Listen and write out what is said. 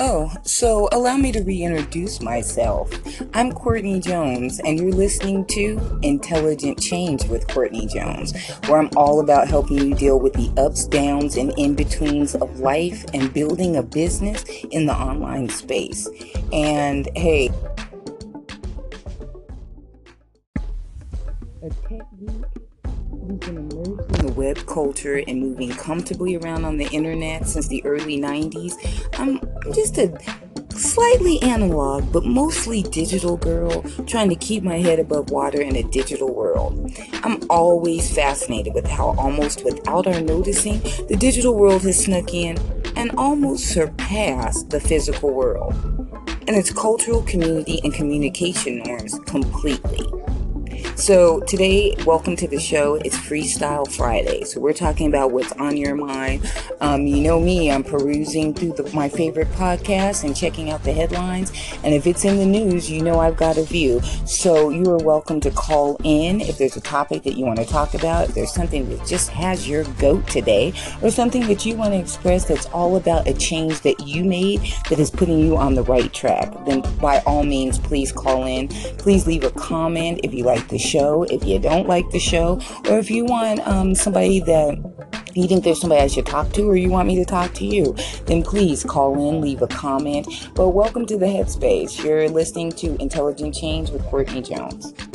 So allow me to reintroduce myself. I'm Courtney Jones, and you're listening to Intelligent Change with Courtney Jones, where I'm all about helping you deal with the ups, downs, and in betweens of life and building a business in the online space. And hey, a tech geek who's been immersed in the web culture and moving comfortably around on the internet since the early 90s. I'm just a slightly analog but mostly digital girl trying to keep my head above water in a digital world. I'm always fascinated with how almost without our noticing, the digital world has snuck in and almost surpassed the physical world and its cultural, community, and communication norms completely. So today, welcome to the show. It's Freestyle Friday. So we're talking about what's on your mind. You know me, I'm perusing through my favorite podcasts and checking out the headlines. And if it's in the news, you know I've got a view. So you are welcome to call in if there's a topic that you want to talk about. If there's something that just has your goat today, or something that you want to express that's all about a change that you made that is putting you on the right track, then by all means, please call in. Please leave a comment if you like the show, if you don't like the show, or if you want somebody that you think there's somebody I should talk to, or you want me to talk to you, then please call in, leave a comment. But welcome to the Headspace. You're listening to Intelligent Change with Courtney Jones.